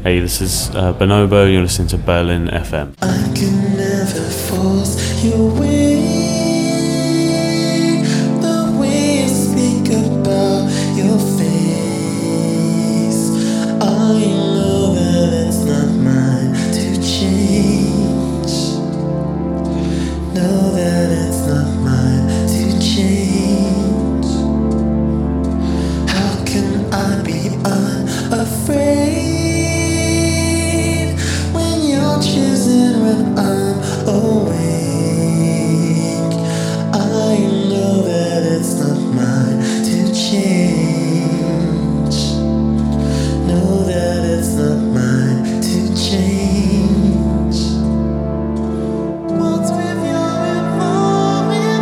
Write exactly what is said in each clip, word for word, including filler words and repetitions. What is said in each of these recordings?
Hey, this is uh, Bonobo, you're listening to Berlin F M. I can never force you away. The way you speak about your face, I know that it's not mine to change. Know that it's not mine to change. How can I be unafraid? Choosing when I'm awake, I know that it's not mine to change. Know that it's not mine to change. What's with your evolving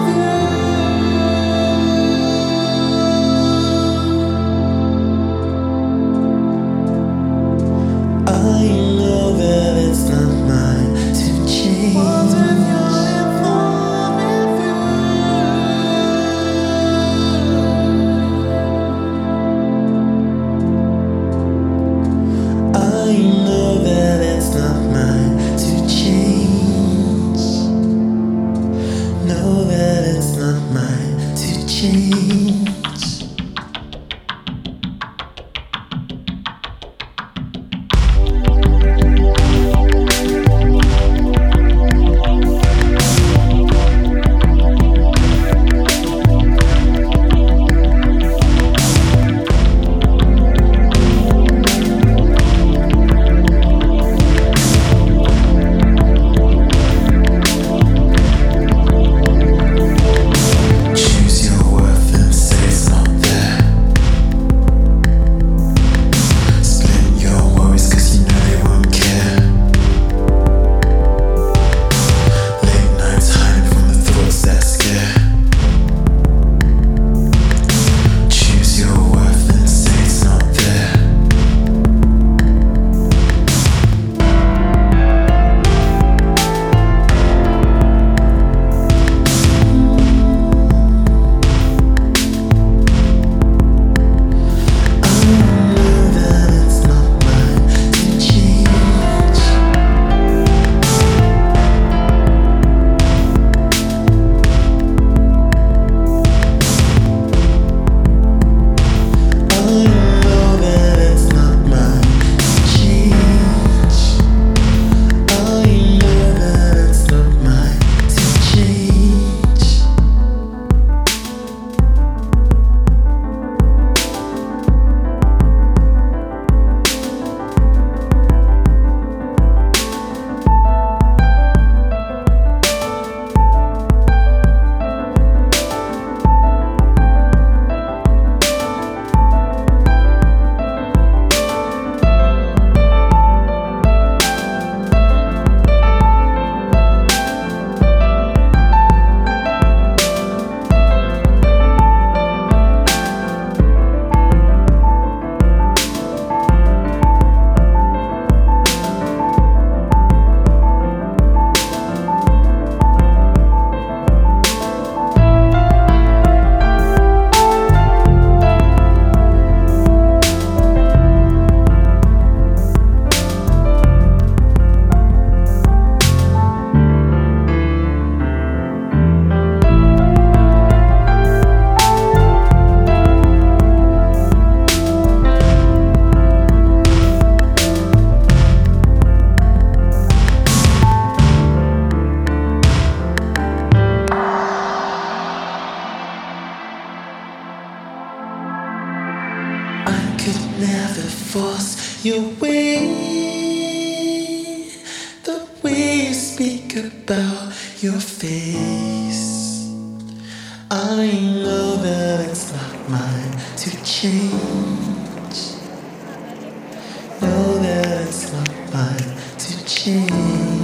view? I know that it's not mine to change. What's with your evolving view? I know that it's not mine to change. Know that it's not mine to change. Never force your way. The way you speak about your face, I know that it's not mine to change. Know that it's not mine to change.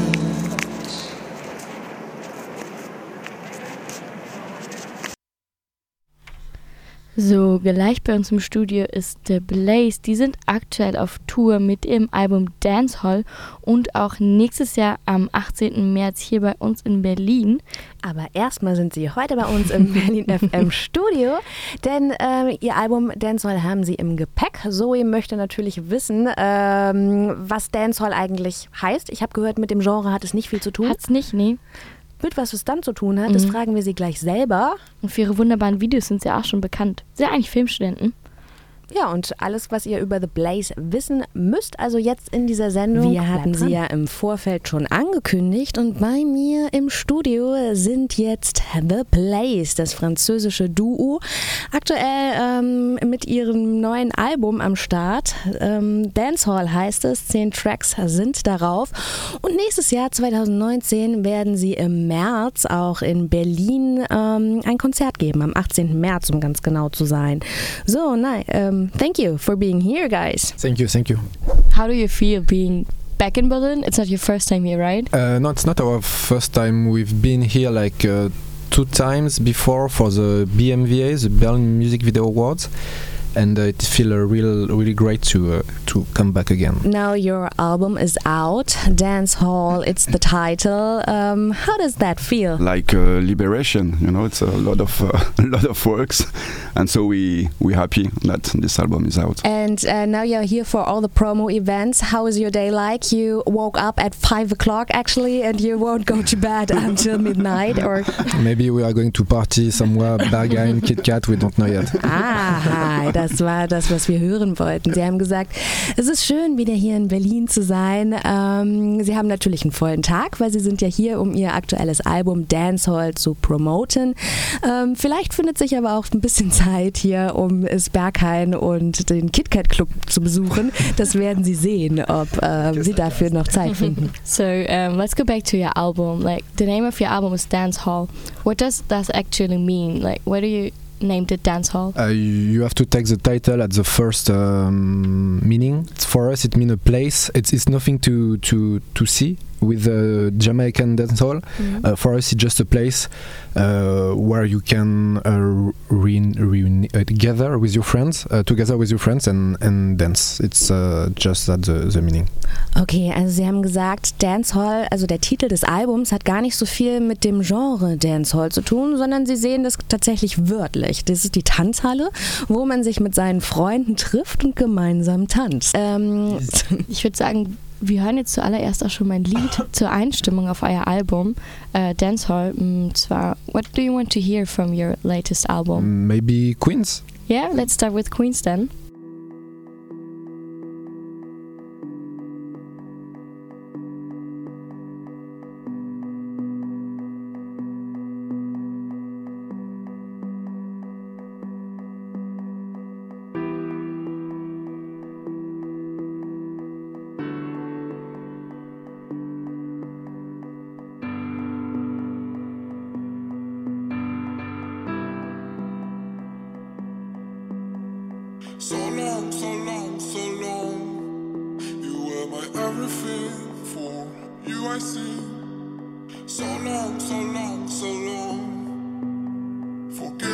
So, gleich bei uns im Studio ist The Blaze. Die sind aktuell auf Tour mit ihrem Album Dancehall und auch nächstes Jahr am achtzehnten März hier bei uns in Berlin. Aber erstmal sind sie heute bei uns im Berlin F M Studio, denn äh, ihr Album Dancehall haben sie im Gepäck. Zoe möchte natürlich wissen, ähm, was Dancehall eigentlich heißt. Ich habe gehört, mit dem Genre hat es nicht viel zu tun. Hat's nicht, nee. Mit was es dann zu tun hat, das Mhm. fragen wir sie gleich selber. Und für ihre wunderbaren Videos sind sie auch schon bekannt. Sie sind eigentlich Filmstudenten. Ja, und alles, was ihr über The Blaze wissen müsst, also jetzt in dieser Sendung. Wir hatten sie ja im Vorfeld schon angekündigt und bei mir im Studio sind jetzt The Blaze, das französische Duo, aktuell ähm, mit ihrem neuen Album am Start. Ähm, Dancehall heißt es, zehn Tracks sind darauf und nächstes Jahr zwanzig neunzehn werden sie im März auch in Berlin ähm, ein Konzert geben, am achtzehnten März, um ganz genau zu sein. So, nein, ähm, thank you for being here, guys. Thank you, thank you. How do you feel being back in Berlin? It's not your first time here, right? Uh, no, it's not our first time. We've been here like uh, two times before for the B M V A, the Berlin Music Video Awards. And uh, it feels uh, real, really great to uh, to come back again. Now your album is out, Dancehall, it's the title. Um, how does that feel? Like uh, liberation, you know, it's a lot of uh, a lot of works, and so we we happy that this album is out. And uh, now you're here for all the promo events. How is your day like? You woke up at five o'clock actually, and you won't go to bed until midnight, or? Maybe we are going to party somewhere, Berghain, Kit Kat, we don't know yet. Ah, das war das, was wir hören wollten. Sie haben gesagt, es ist schön, wieder hier in Berlin zu sein. Ähm, Sie haben natürlich einen vollen Tag, weil Sie sind ja hier, um Ihr aktuelles Album Dancehall zu promoten. Ähm, vielleicht findet sich aber auch ein bisschen Zeit hier, um das Berghain und den KitKat Club zu besuchen. Das werden Sie sehen, ob äh, Sie dafür noch Zeit finden. So um, let's go back to your album. Like the name of your album is Dancehall. What does that actually mean? Like, what do you named it Dancehall? Uh, you have to take the title at the first um, meaning. For us, it means a place. It's, it's nothing to, to, to see with the Jamaican dancehall. Mm-hmm. Uh, for us, it's just a place uh, where you can uh, re- re- uh, gather with your friends, uh, together with your friends, and, and dance. It's uh, just that the, the meaning. Okay, also Sie haben gesagt, Dancehall, also der Titel des Albums, hat gar nicht so viel mit dem Genre Dancehall zu tun, sondern Sie sehen das tatsächlich wörtlich. Das ist die Tanzhalle, wo man sich mit seinen Freunden trifft und gemeinsam tanzt. Ähm, Ich würde sagen, wir hören jetzt zuallererst auch schon mein Lied zur Einstimmung auf euer Album, äh, Dancehall. Und zwar, what do you want to hear from your latest album? Maybe Queens? Yeah, let's start with Queens then. So long, so long, so long. You were my everything. For you I sing. So long, so long, so long. Forget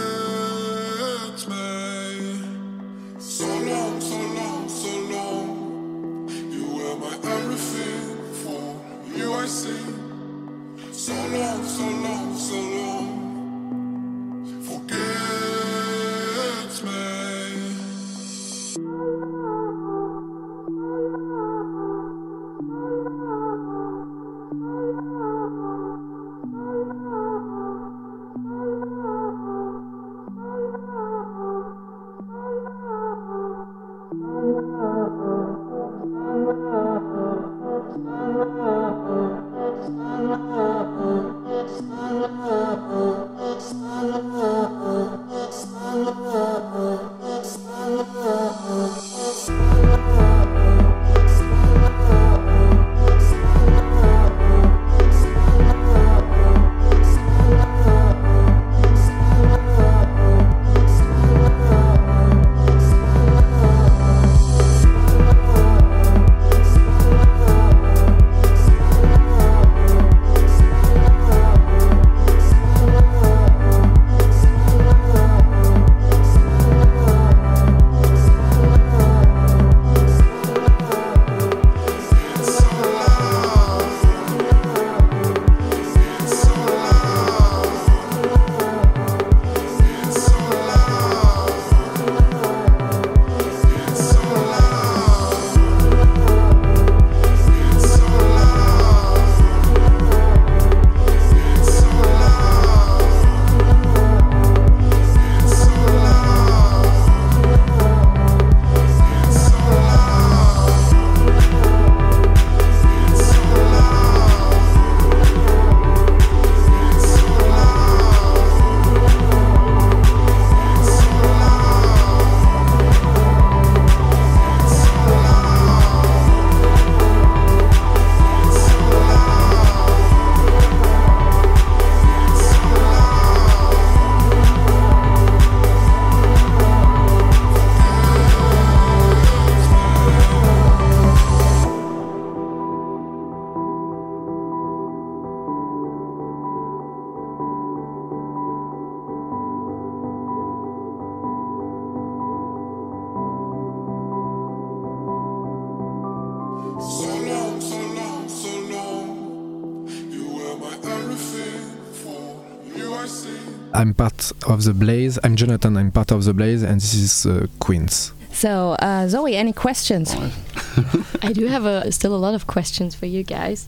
me. So long, so long, so long. You were my everything. For you I sing. So long, so long, so long. Forget me. Oh, So long, so long, so long. You were my everything. For you I sing. I'm part of the Blaze. I'm Jonathan. I'm part of the Blaze, and this is uh, Queens. So, uh, Zoe, any questions? I do have a, still a lot of questions for you guys.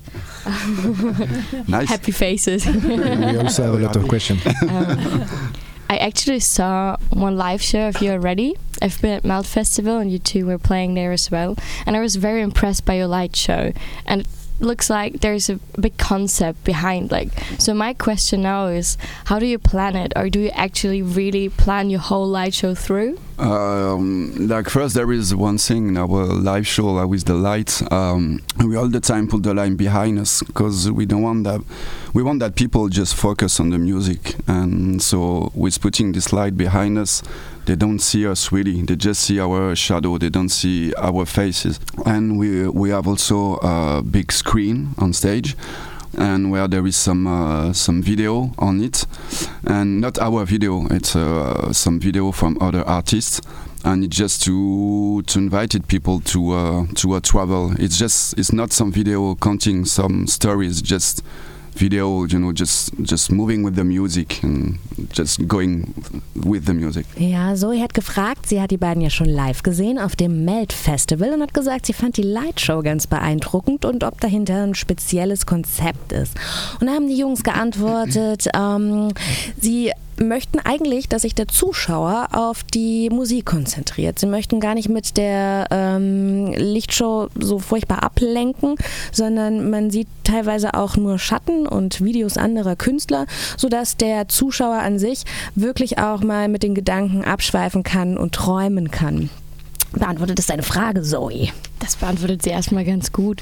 Nice. Happy faces. We also have a lot of questions. um, I actually saw one live show of you already. I've been at Melt Festival and you two were playing there as well. And I was very impressed by your light show. And it looks like there's a big concept behind. Like, so my question now is, how do you plan it? Or do you actually really plan your whole light show through? Um, like first there is one thing in our live show uh, with the lights. Um, we all the time put the light behind us because we don't want that. We want that people just focus on the music, and so with putting this light behind us, they don't see us really. They just see our shadow. They don't see our faces. And we we have also a big screen on stage, and where there is some uh, some video on it, and not our video. It's uh, some video from other artists, and it's just to to invite people to uh, to a travel. It's just it's not some video counting some stories. Just video, you know, just just moving with the music and just going with the music. Ja, Zoe hat gefragt, sie hat die beiden ja schon live gesehen auf dem Melt Festival und hat gesagt, sie fand die Lightshow ganz beeindruckend und ob dahinter ein spezielles Konzept ist. Und da haben die Jungs geantwortet, ähm, sie möchten eigentlich, dass sich der Zuschauer auf die Musik konzentriert. Sie möchten gar nicht mit der ähm, Lichtshow so furchtbar ablenken, sondern man sieht teilweise auch nur Schatten und Videos anderer Künstler, sodass der Zuschauer an sich wirklich auch mal mit den Gedanken abschweifen kann und träumen kann. Beantwortet das deine Frage, Zoe? Das beantwortet sie erstmal ganz gut.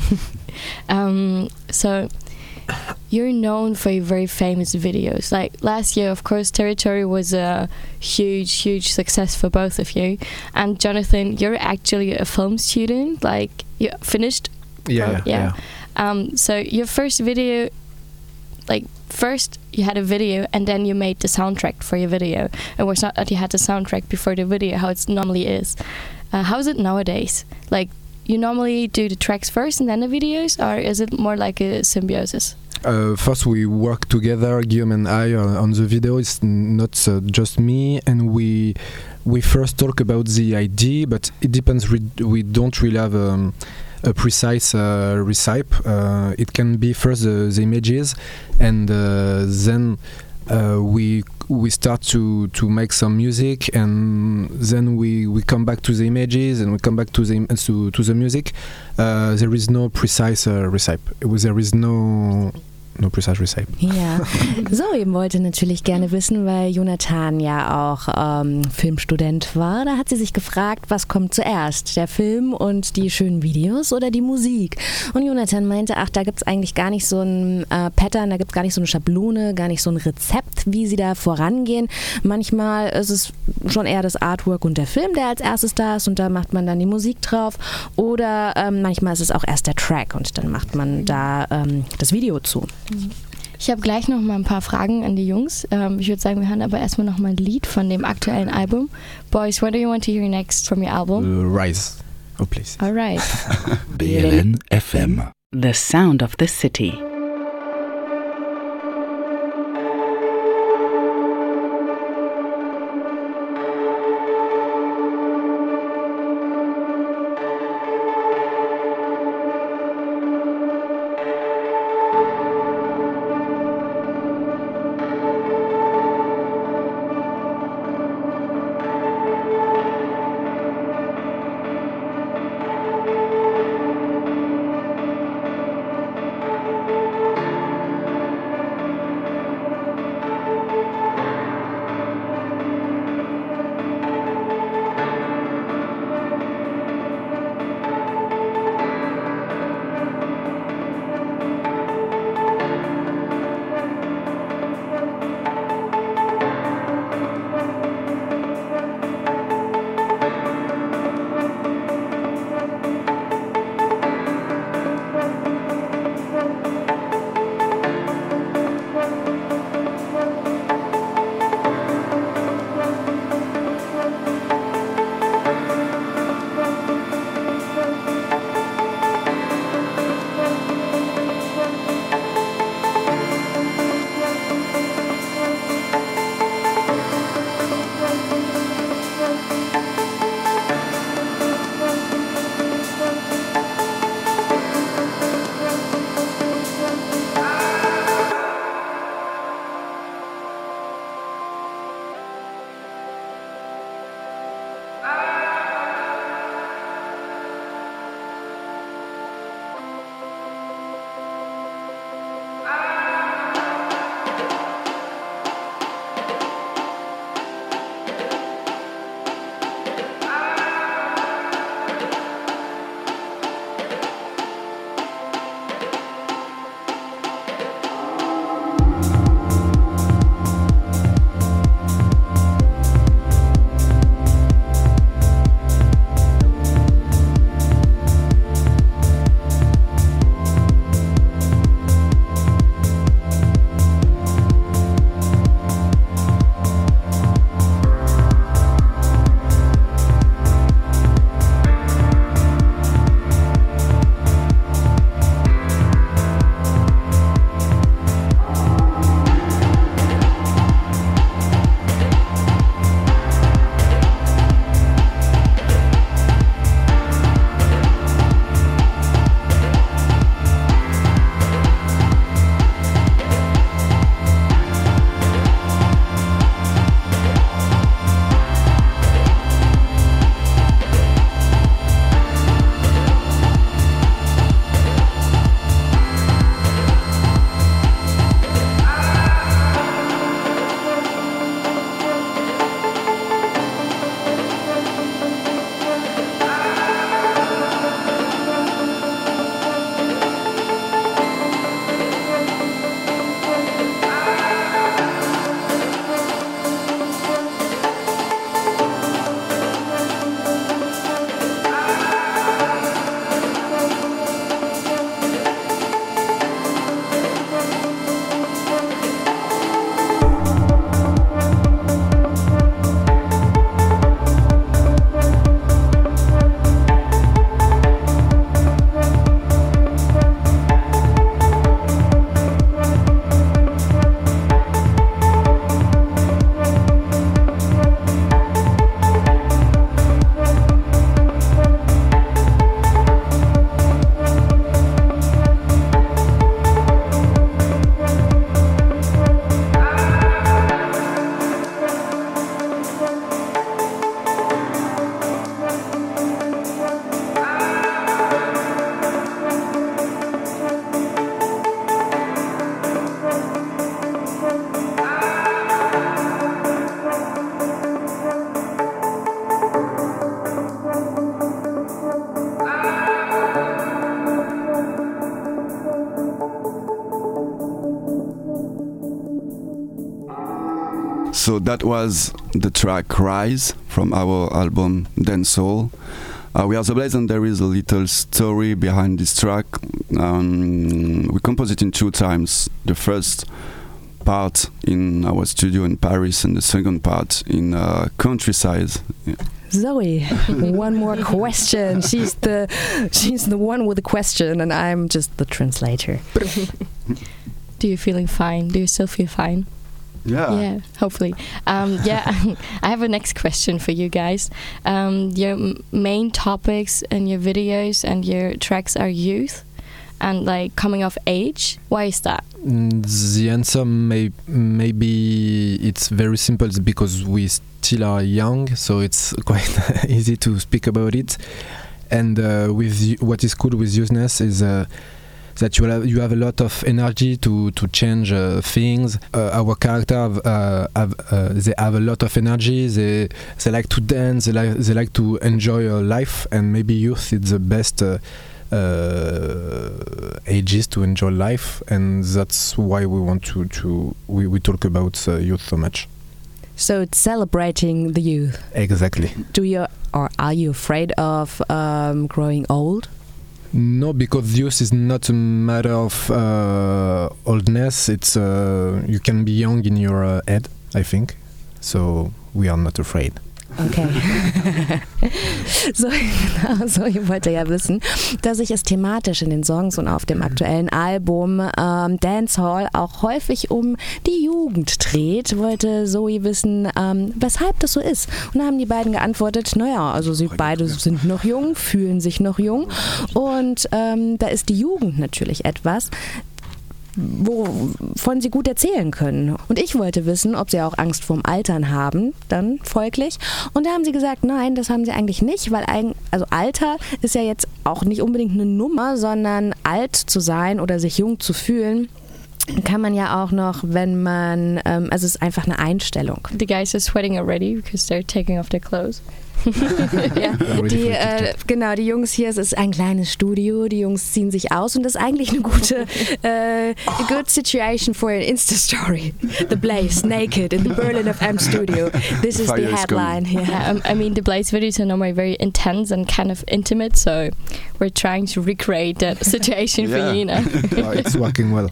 um, so... You're known for your very famous videos. Like last year, of course, Territory was a huge, huge success for both of you. And Jonathan, you're actually a film student. Like you finished. Yeah, yeah. yeah. Um, so your first video, like first you had a video and then you made the soundtrack for your video. It was not that you had the soundtrack before the video, how it normally is. Uh, how is it nowadays? Like. You normally do the tracks first and then the videos, or is it more like a symbiosis? Uh, first we work together, Guillaume and I, uh, on the video. It's not uh, just me, and we we first talk about the idea, but it depends. Re- we don't really have um, a precise uh, recipe. Uh, it can be first the, the images, and uh, then uh, we we start to to make some music, and then we we come back to the images, and we come back to the to, to the music. Uh, there is no precise uh, recipe. There is no no precise recipe. Ja, Zoe wollte natürlich gerne wissen, weil Jonathan ja auch ähm, Filmstudent war. Da hat sie sich gefragt, was kommt zuerst, der Film und die schönen Videos oder die Musik? Und Jonathan meinte, ach, da gibt es eigentlich gar nicht so ein äh, Pattern, da gibt es gar nicht so eine Schablone, gar nicht so ein Rezept, wie sie da vorangehen. Manchmal ist es schon eher das Artwork und der Film, der als erstes da ist, und da macht man dann die Musik drauf. Oder ähm, manchmal ist es auch erst der Track und dann macht man da ähm, das Video zu. Ich habe gleich noch mal ein paar Fragen an die Jungs. Ähm, ich würde sagen, wir hören aber erstmal noch mal ein Lied von dem aktuellen Album. Boys, what do you want to hear next from your album? Uh, Rise. Oh, please. All right. B L N F M. The sound of the city. So that was the track Rise from our album Dance Soul. Uh, we are the Blaze, and there is a little story behind this track. Um, we composed it in two times. The first part in our studio in Paris, and the second part in uh, countryside. Yeah. Zoe, one more question. She's the she's the one with the question, and I'm just the translator. Do you feeling fine? Do you still feel fine? Yeah. Yeah, hopefully. Um, yeah, I have a next question for you guys. Um, your m- main topics in your videos and your tracks are youth and like coming of age. Why is that? Mm, the answer may maybe it's very simple. It's because we still are young, so it's quite easy to speak about it. And uh, with what is cool with youthness is uh, that you have you have a lot of energy to to change uh, things. Uh, our character have, uh, have uh, they have a lot of energy. They they like to dance. They like they like to enjoy uh, life. And maybe youth is the best uh, uh, ages to enjoy life. And that's why we want to to we, we talk about uh, youth so much. So it's celebrating the youth. Exactly. Do you or are you afraid of um, growing old? No, because youth is not a matter of uh, oldness. It's uh, you can be young in your uh, head, I think. So we are not afraid. Okay. so, genau, so, ich wollte ja wissen, dass sich es thematisch in den Songs und auf dem aktuellen Album ähm, Dancehall auch häufig um die Jugend dreht. Wollte Zoe wissen, ähm, weshalb das so ist. Und da haben die beiden geantwortet, naja, also sie beide sind noch jung, fühlen sich noch jung. Und ähm, da ist die Jugend natürlich etwas, wovon sie gut erzählen können. Und ich wollte wissen, ob sie auch Angst vorm Altern haben, dann folglich. Und da haben sie gesagt, nein, das haben sie eigentlich nicht, weil ein, also Alter ist ja jetzt auch nicht unbedingt eine Nummer, sondern alt zu sein oder sich jung zu fühlen, kann man ja auch noch, wenn man, ähm, also es ist einfach eine Einstellung. The guys are sweating already because they're taking off their clothes. ja, die, äh, genau, die Jungs hier, es ist ein kleines Studio, die Jungs ziehen sich aus und das ist eigentlich eine gute äh, a good situation for an Insta-Story. The Blaze, naked in the Berlin F M studio. This is the headline here. Yeah, um, I mean, the Blaze videos are normally very intense and kind of intimate, so we're trying to recreate that situation yeah. for you now. Oh, it's working well.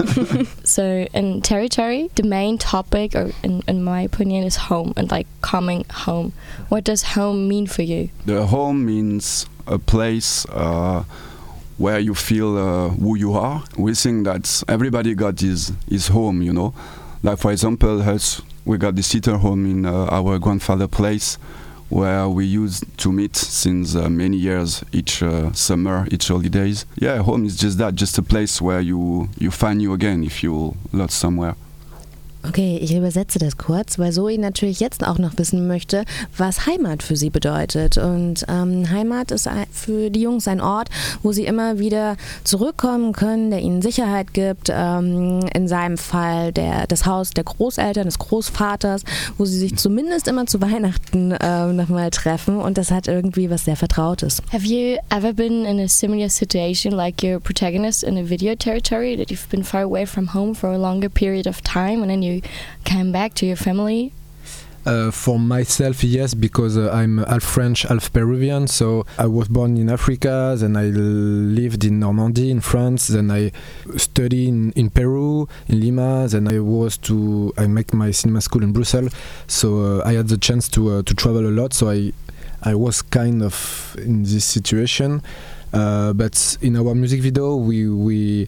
So in Territory, the main topic, or in, in my opinion, is home and like coming home. What does home mean for you? The home means a place uh, where you feel uh, who you are. We think that everybody got his, his home, you know. Like for example, us, we got the sitter home in uh, our grandfather place, where we used to meet since uh, many years, each uh, summer, each holidays. Yeah, home is just that, just a place where you, you find you again if you lost somewhere. Okay, ich übersetze das kurz, weil Zoe natürlich jetzt auch noch wissen möchte, was Heimat für sie bedeutet. Und ähm, Heimat ist für die Jungs ein Ort, wo sie immer wieder zurückkommen können, der ihnen Sicherheit gibt. Ähm, in seinem Fall der, das Haus der Großeltern, des Großvaters, wo sie sich zumindest immer zu Weihnachten äh, nochmal treffen. Und das hat irgendwie was sehr Vertrautes. Have you ever been in a similar situation like your protagonist in a video Territory, that you've been far away from home for a longer period of time and then you You came back to your family? Uh, for myself, yes, because uh, I'm half French, half Peruvian. So I was born in Africa, then I lived in Normandy in France, then I studied in, in Peru, in Lima, then I was to I make my cinema school in Brussels. So uh, I had the chance to uh, to travel a lot. So I I was kind of in this situation. Uh, but in our music video, we we.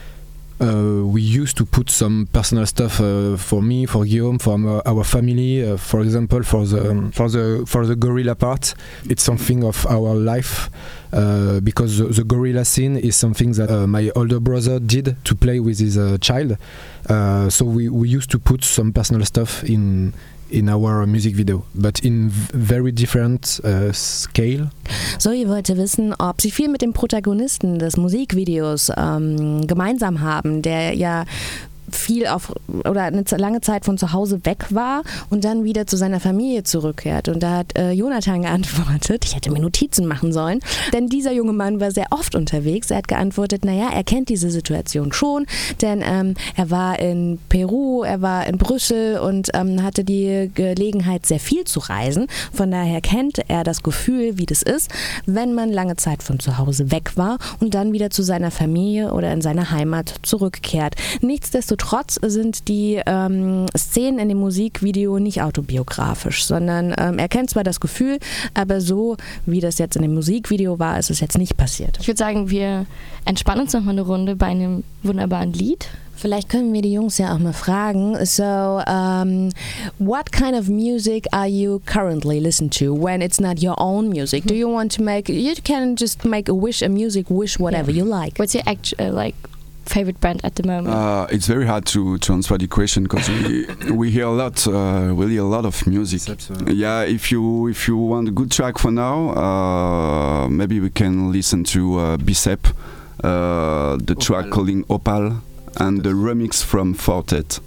Uh, we used to put some personal stuff uh, for me, for Guillaume, for our, our family. Uh, for example, for the um, for the for the gorilla part, it's something of our life uh, because the, the gorilla scene is something that uh, my older brother did to play with his uh, child. Uh, so we, we used to put some personal stuff in. in our music video, but in very different uh, scale. Zoe wollte wissen, ob sie viel mit dem Protagonisten des Musikvideos ähm, gemeinsam haben, der ja viel auf oder eine lange Zeit von zu Hause weg war und dann wieder zu seiner Familie zurückkehrt. Und da hat äh, Jonathan geantwortet, ich hätte mir Notizen machen sollen, denn dieser junge Mann war sehr oft unterwegs. Er hat geantwortet, naja, er kennt diese Situation schon, denn ähm, er war in Peru, er war in Brüssel und ähm, hatte die Gelegenheit, sehr viel zu reisen. Von daher kennt er das Gefühl, wie das ist, wenn man lange Zeit von zu Hause weg war und dann wieder zu seiner Familie oder in seine Heimat zurückkehrt. Nichtsdestotrotz sind die ähm, Szenen in dem Musikvideo nicht autobiografisch, sondern ähm, er kennt zwar das Gefühl, aber so, wie das jetzt in dem Musikvideo war, ist es jetzt nicht passiert. Ich würde sagen, wir entspannen uns noch mal eine Runde bei einem wunderbaren Lied. Vielleicht können wir die Jungs ja auch mal fragen. So, um, what kind of music are you currently listening to when it's not your own music? Do you want to make, you can just make a wish, a music wish, whatever yeah. you like. What's your act, uh, like favorite band at the moment? Uh, it's very hard to, to answer the question because we, we hear a lot, uh, really a lot of music. Yeah, if you if you want a good track for now, uh, maybe we can listen to uh, Bicep, uh, the Opal. track calling Opal. And the remix from Fortet.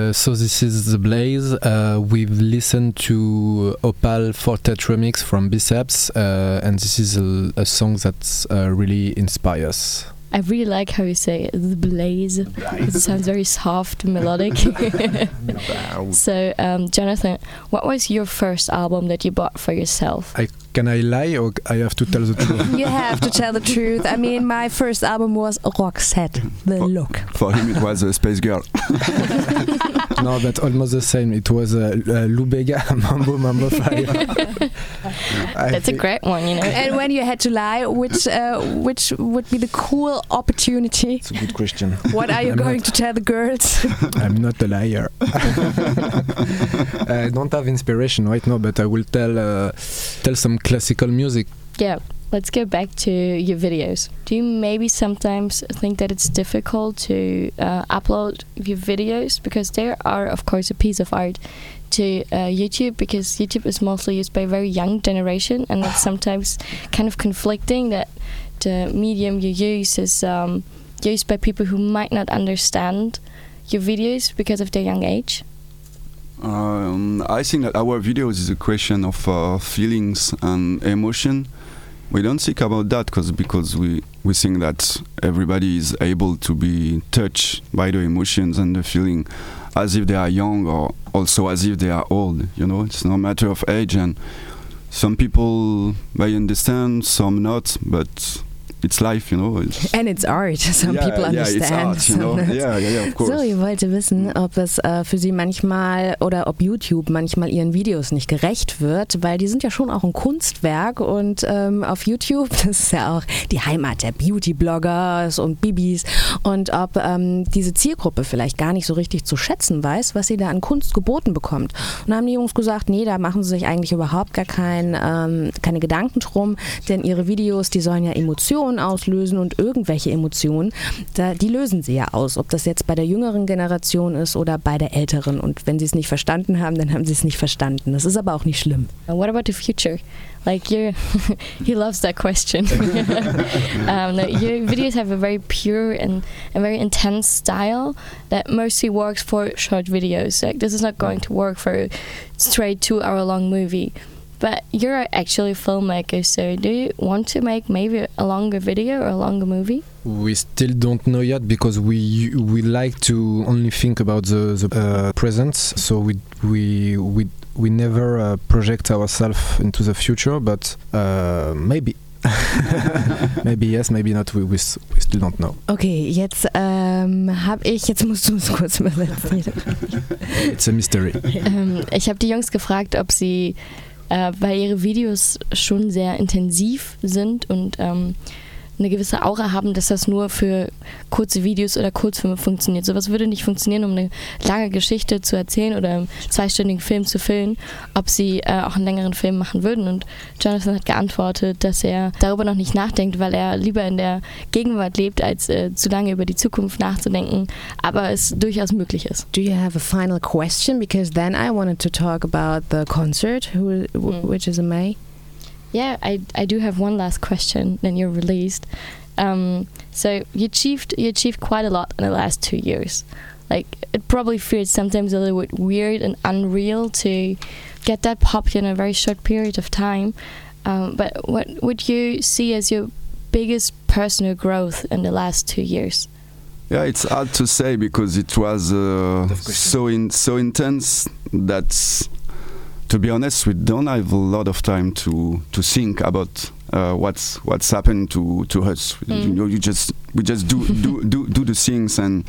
Uh, so this is The Blaze. Uh, we've listened to Opal Fortet remix from Biceps, uh, and this is a, a song that uh, really inspires. I really like how you say it, The Blaze. It sounds very soft, melodic. So, um, Jonathan, what was your first album that you bought for yourself? I, can I lie or I have to tell the truth? You have to tell the truth. I mean, my first album was Roxette, The for, Look. For him, it was a Space Girl. No, but almost the same. It was uh, uh, Lou Bega, Mambo Mambo Five. That's a great one, you know. And when you had to lie, which uh, which would be the cool opportunity? It's a good question. What are you I'm going not, to tell the girls? I'm not a liar. I don't have inspiration right now, but I will tell uh, tell some classical music. Yeah. Let's go back to your videos. Do you maybe sometimes think that it's difficult to uh, upload your videos? Because they are, of course, a piece of art to uh, YouTube, because YouTube is mostly used by a very young generation, and it's sometimes kind of conflicting that the medium you use is um, used by people who might not understand your videos because of their young age. Um, I think that our videos is a question of uh, feelings and emotion. We don't think about that cause, because we, we think that everybody is able to be touched by the emotions and the feeling as if they are young or also as if they are old. You know, it's no matter of age, and some people may understand, some not, but it's life, you know. It's And it's art. Some yeah, people yeah, understand. It's art, you know? yeah, yeah, yeah, of course. So, ich wollte wissen, ob es äh, für Sie manchmal oder ob YouTube manchmal Ihren Videos nicht gerecht wird, weil die sind ja schon auch ein Kunstwerk und ähm, auf YouTube, das ist ja auch die Heimat der Beauty-Bloggers und Bibis, und ob ähm, diese Zielgruppe vielleicht gar nicht so richtig zu schätzen weiß, was sie da an Kunst geboten bekommt. Und da haben die Jungs gesagt, nee, da machen sie sich eigentlich überhaupt gar kein, ähm, keine Gedanken drum, denn ihre Videos, die sollen ja Emotionen auslösen, und irgendwelche Emotionen, da, die lösen sie ja aus, ob das jetzt bei der jüngeren Generation ist oder bei der älteren, und wenn sie es nicht verstanden haben, dann haben sie es nicht verstanden. Das ist aber auch nicht schlimm. What about the future? Like your, he loves that question. um, no, your videos have a very pure and a very intense style that mostly works for short videos. Like, this is not going to work for a straight two-hour-long movie. But you're actually a filmmaker, so do you want to make maybe a longer video or a longer movie? We still don't know yet, because we we like to only think about the, the uh, present. So we we we we never uh, project ourselves into the future, but uh, maybe. Maybe yes, maybe not. We, we, we still don't know. Okay, jetzt ähm, habe ich, jetzt musst du es kurz übersetzen. It's a mystery. ähm, ich habe die Jungs gefragt, ob sie, äh, weil ihre Videos schon sehr intensiv sind und ähm, eine gewisse Aura haben, dass das nur für kurze Videos oder Kurzfilme funktioniert. Sowas würde nicht funktionieren, um eine lange Geschichte zu erzählen oder einen zweistündigen Film zu filmen, ob sie äh, auch einen längeren Film machen würden. Und Jonathan hat geantwortet, dass er darüber noch nicht nachdenkt, weil er lieber in der Gegenwart lebt, als äh, zu lange über die Zukunft nachzudenken, aber es durchaus möglich ist. Do you have a final question? Because then I wanted to talk about the concert, who, w- which is in May. Yeah, I I do have one last question. Then you're released. Um, so you achieved you achieved quite a lot in the last two years. Like, it probably feels sometimes a little bit weird and unreal to get that popular in a very short period of time. Um, but what would you see as your biggest personal growth in the last two years? Yeah, it's hard to say because it was uh, so in so intense that. To be honest, we don't have a lot of time to, to think about uh, what's what's happened to, to us. Mm. You know, you just we just do do, do do the things and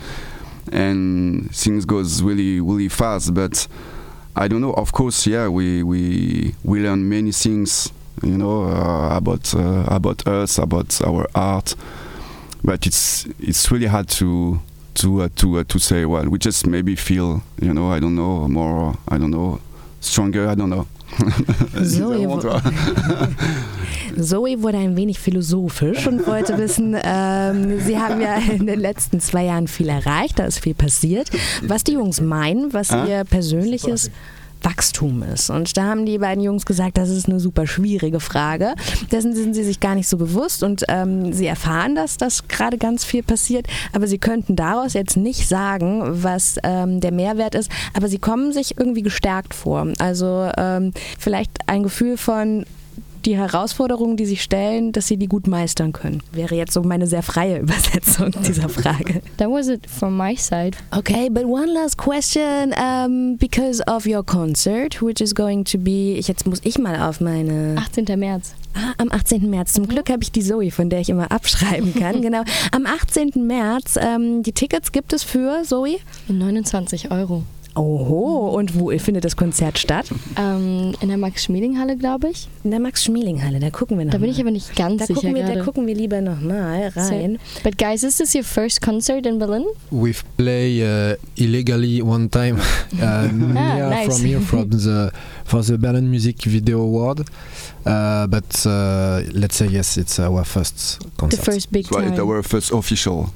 and things goes really really fast. But I don't know. Of course, yeah, we we we learn many things. You know, uh, about uh, about us, about our art. But it's it's really hard to to uh, to uh, to say. Well, we just maybe feel. You know, I don't know more. I don't know. Stronger, I don't know. Zoe, Zoe wurde ein wenig philosophisch und wollte wissen, ähm, Sie haben ja in den letzten zwei Jahren viel erreicht, da ist viel passiert. Was die Jungs meinen, was ihr persönliches Wachstum ist. Und da haben die beiden Jungs gesagt, das ist eine super schwierige Frage. Dessen sind sie sich gar nicht so bewusst und ähm, sie erfahren, dass das gerade ganz viel passiert, aber sie könnten daraus jetzt nicht sagen, was ähm, der Mehrwert ist, aber sie kommen sich irgendwie gestärkt vor. Also ähm, vielleicht ein Gefühl von die Herausforderungen, die sich stellen, dass sie die gut meistern können. Wäre jetzt so meine sehr freie Übersetzung dieser Frage. That was it from my side. Okay, but one last question, um, because of your concert, which is going to be, ich, jetzt muss ich mal auf meine... achtzehnten März. Ah, am achtzehnten März. Zum Glück habe ich die Zoe, von der ich immer abschreiben kann. Genau. Am achtzehnten März, ähm, die Tickets gibt es für, Zoe? neunundzwanzig Euro. Oho, und wo findet das Konzert statt? Ähm, in der Max-Schmeling-Halle, glaube ich. In der Max-Schmeling-Halle, da gucken wir noch Da bin mal. ich aber nicht ganz da sicher gucken wir, gerade. Da gucken wir lieber nochmal rein. So, but guys, is this your first concert in Berlin? We've played uh, illegally one time uh, near nice. from here from the for the Berlin Music Video Award, uh, but uh, let's say yes, it's our first concert. The first big It's right, time. our first official.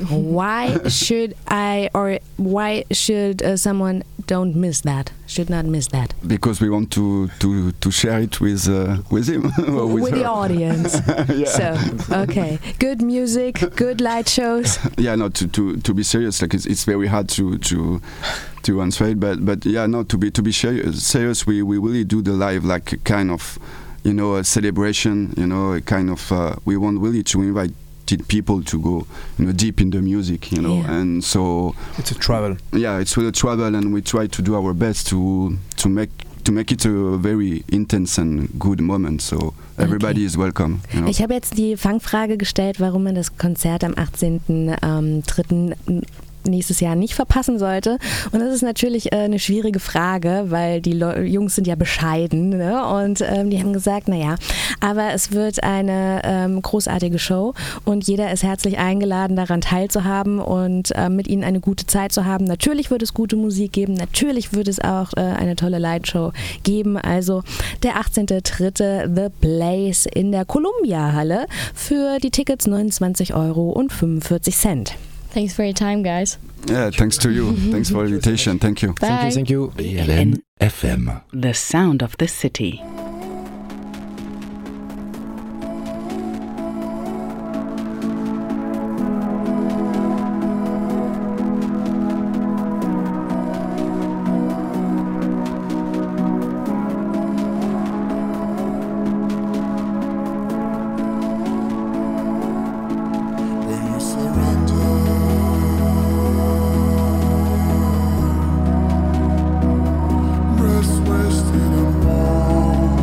Why should I, or why should uh, someone don't miss that? Should not miss that. Because we want to to, to share it with uh, with him or with, With her. the audience. Yeah. So, okay. Good music, good light shows. Yeah, no, to, to, to be serious, like it's, it's very hard to to to answer it, but but yeah, no, to be to be serious, serious we, we really do the live like a kind of, you know, a celebration, you know, a kind of uh, we want really to invite people to go, you know, deep in the music, you know, Yeah. and so It's a travel. yeah, it's really travel, and we try to do our best to to make to make it a very intense and good moment. So everybody Okay. is welcome. You know? Ich habe jetzt die Fangfrage gestellt, warum man das Konzert am achtzehnten dritten nächstes Jahr nicht verpassen sollte. Und das ist natürlich äh, eine schwierige Frage, weil die Leu- Jungs sind ja bescheiden, ne? Und ähm, die haben gesagt, naja, aber es wird eine ähm, großartige Show und jeder ist herzlich eingeladen, daran teilzuhaben und äh, mit ihnen eine gute Zeit zu haben. Natürlich wird es gute Musik geben, natürlich wird es auch äh, eine tolle Lightshow geben. Also der achtzehnten dritten The Place in der Columbia-Halle für die Tickets neunundzwanzig Euro und fünfundvierzig Cent. Thanks for your time, guys. Yeah, thanks to you. Thanks for the invitation. Thank you. Bye. Thank you, thank you. B L N F M. The sound of the city. When you surrender, rest, rested and warm.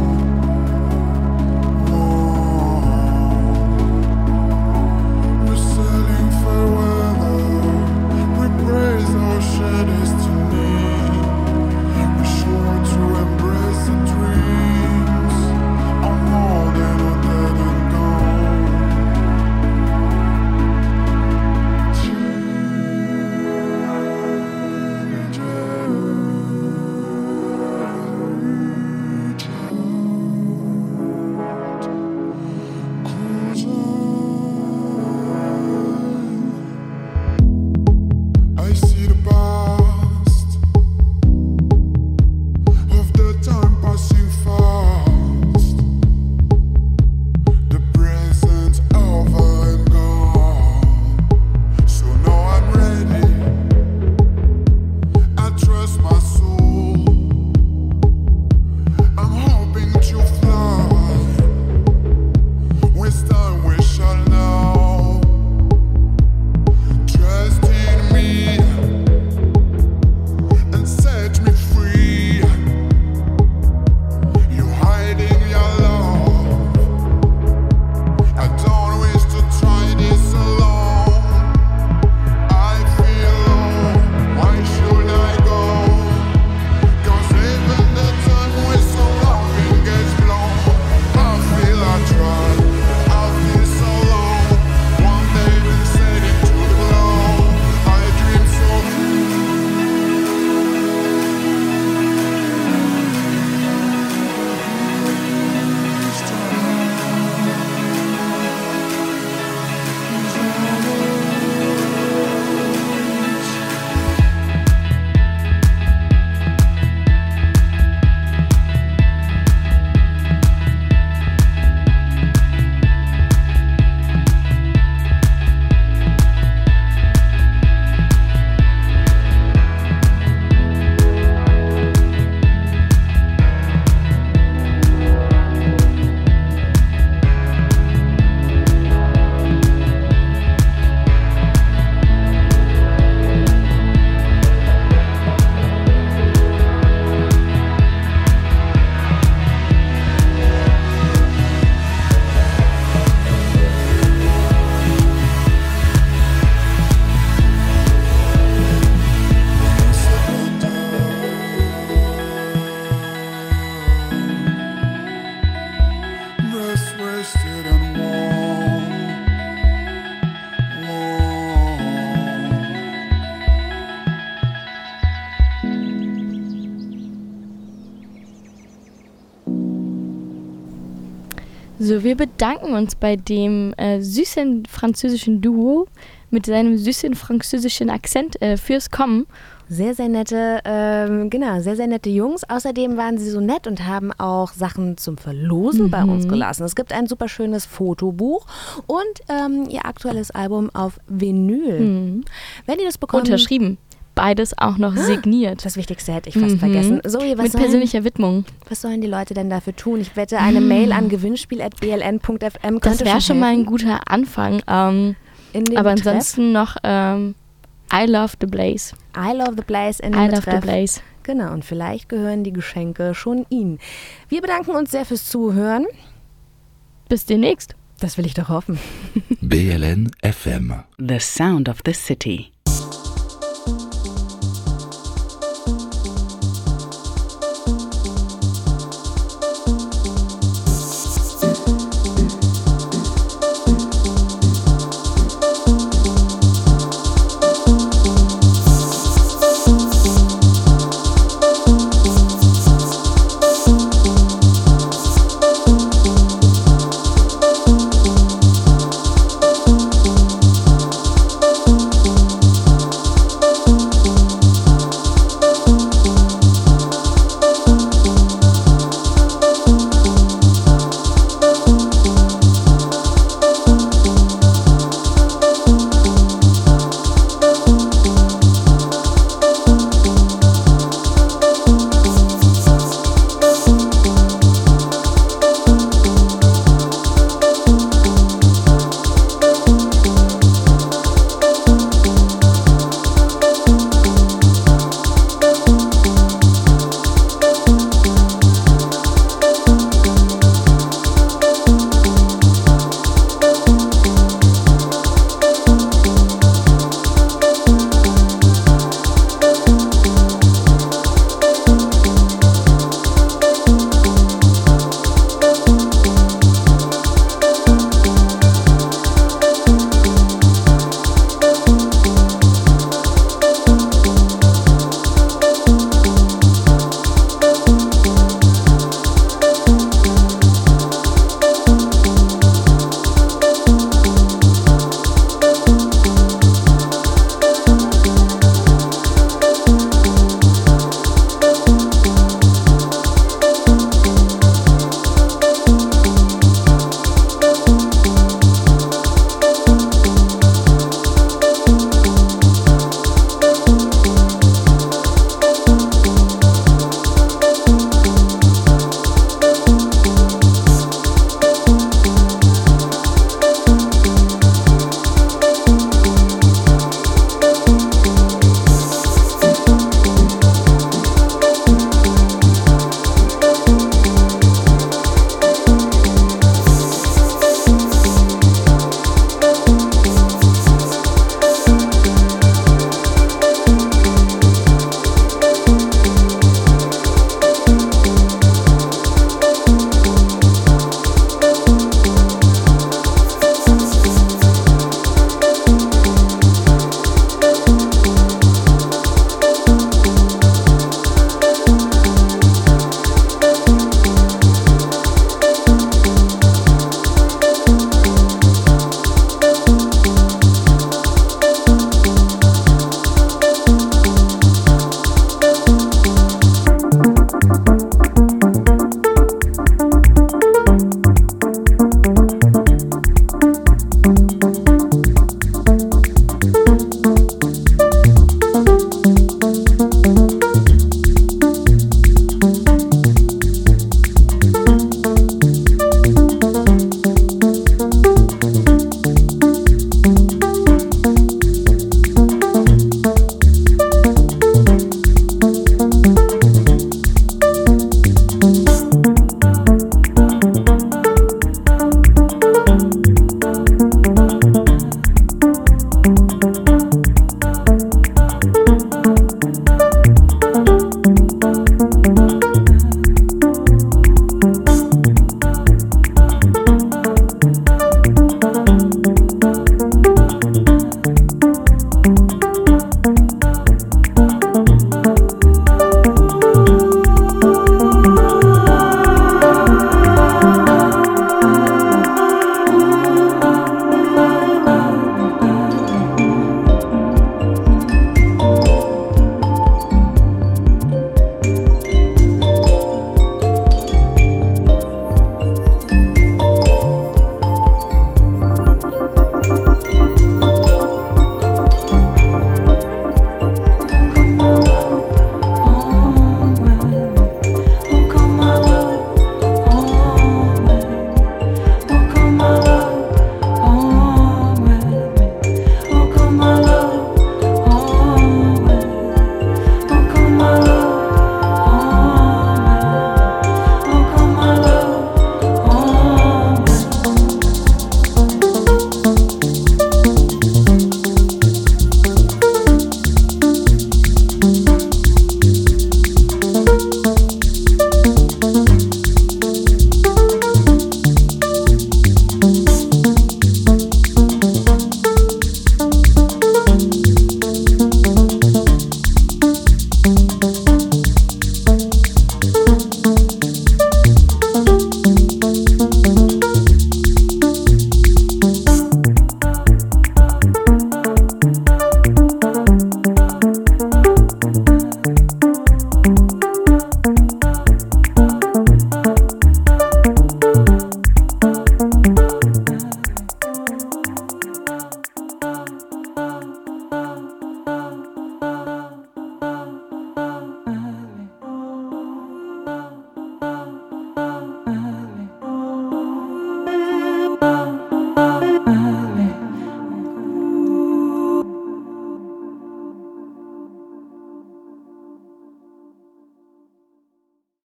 So, wir bedanken uns bei dem äh, süßen französischen Duo mit seinem süßen französischen Akzent äh, fürs Kommen. Sehr, sehr nette, ähm, genau, sehr, sehr nette Jungs. Außerdem waren sie so nett und haben auch Sachen zum Verlosen mhm. bei uns gelassen. Es gibt ein super schönes Fotobuch und ähm, ihr aktuelles Album auf Vinyl. Mhm. Wenn ihr das bekommt... Unterschrieben. Beides auch noch signiert. Das Wichtigste hätte ich fast mhm. vergessen. Zoe, was mit sollen, persönlicher Widmung. Was sollen die Leute denn dafür tun? Ich wette, eine mhm. Mail an gewinnspiel at b l n punkt f m Das wäre schon mal ein guter Anfang. Ähm, aber Betreff? ansonsten noch ähm, I Love the Blaze. I Love the Blaze in I Betreff. Love the Blaze. Genau, und vielleicht gehören die Geschenke schon Ihnen. Wir bedanken uns sehr fürs Zuhören. Bis demnächst. Das will ich doch hoffen. B L N F M. The Sound of the City.